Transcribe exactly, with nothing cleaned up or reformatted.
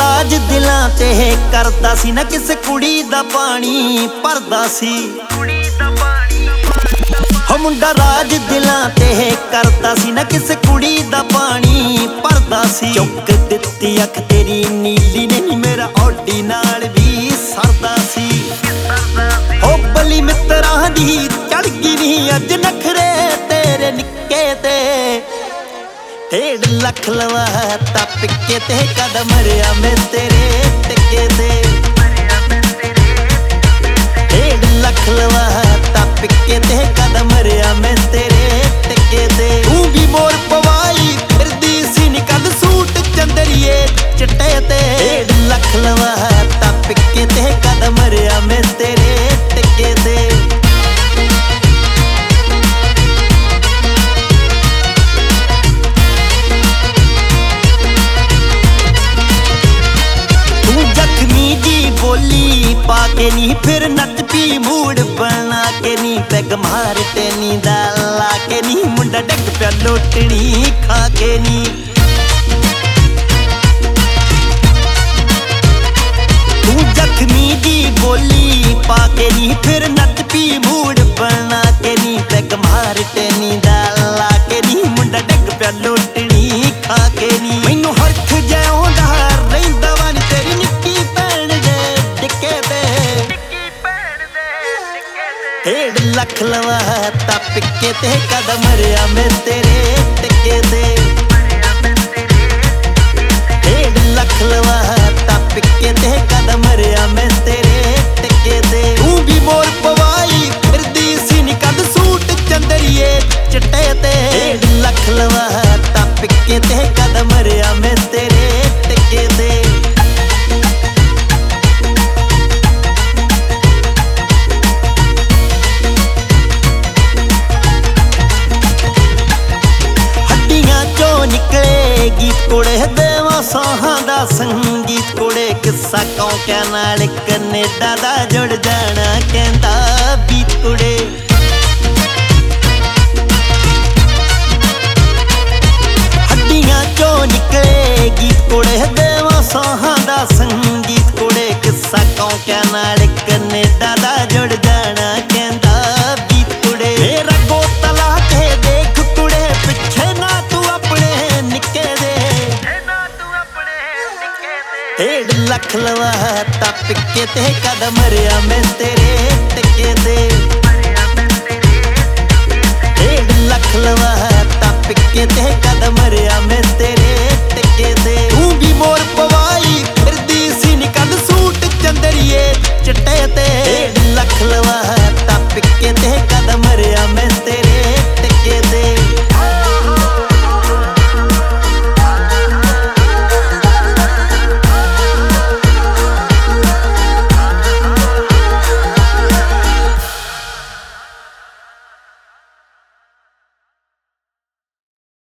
राज दिलां ते करदा सी ना किस कुड़ी दा पानी भरदा सी। हो मुंडा राज दिलां ते करदा सी ना किस कुड़ी दा पानी भरदा सी। चुक दित्ती अख तेरी नीली नहीं मेरा औडी नाल भी सरदा सी। हो बली मित्रां दी चढ़ गई नी अज नखरे तेरे निक्के ते। डेढ़ लख लवाता पिक्के ते कदम रिया मैं तेरे टिके ते। डेढ़ लख लवाता पिक्के ते कदम रिया मैं तेरे टिके ते। तू भी मोर पवाई फिरदी सी निकल सूट चंदरिए चिट्टे ते। डेढ़ लख लवाता पिक्के ते कदम रिया मैं तेरे टिके ते। बोली पाके नी फिर नच पी मूड बना के नी पैग मार टेनी दा लाके नी मुंडा डग पिया लोटनी खा के नी। तू जख्मी दी बोली पाके नी फिर नच पी मूड बना के नी पैग मार टेनी दा लाके नी मुंडा डग पिया लोटनी खा के नी। मैनू हरख जाउंदा रहिंदा वा नी तेरी निक्की भैन दे टिके ते। डेढ़ लख लवाता पिक्के ते कदम रिया मैं तेरे टिके ते। डेढ़ लख लवाता पिक्के ते कदम रिया मैं तेरे टिके ते। तू भी मोर पवाई फिरदी सी निकल सूट चंदरिए चिट्टे ते। डेढ़ लख लवाता पिक्के ते कदम रिया मैं तेरे टिके ते। निकले गीत कुड़े देवा सोहां दा संगीत कुड़े। किस्सा कौं क्या नाल कनेडा दा जुड़ जाना कहंदा बीत कुड़े। हड्डियां चों निकले गीत कुड़े देवा सोहां दा संगीत कुड़े। किस्सा कौं क्या नाल कनेडा दा जुड़ जाना कहंदा बीत कुड़े। मेरा गोतला के देख कुड़े पिछे ना डेढ़ लख लवाता पिक्के ते कदम रिया मैं तेरे टिके ते। डेढ़ लख लवाता पिक्के ते कदम रिया मैं तेरे टिके ते। तू भी मोर पवाई फिरदी सी निकल सूट चंदरिए चिट्टे ते। डेढ़ लख लवा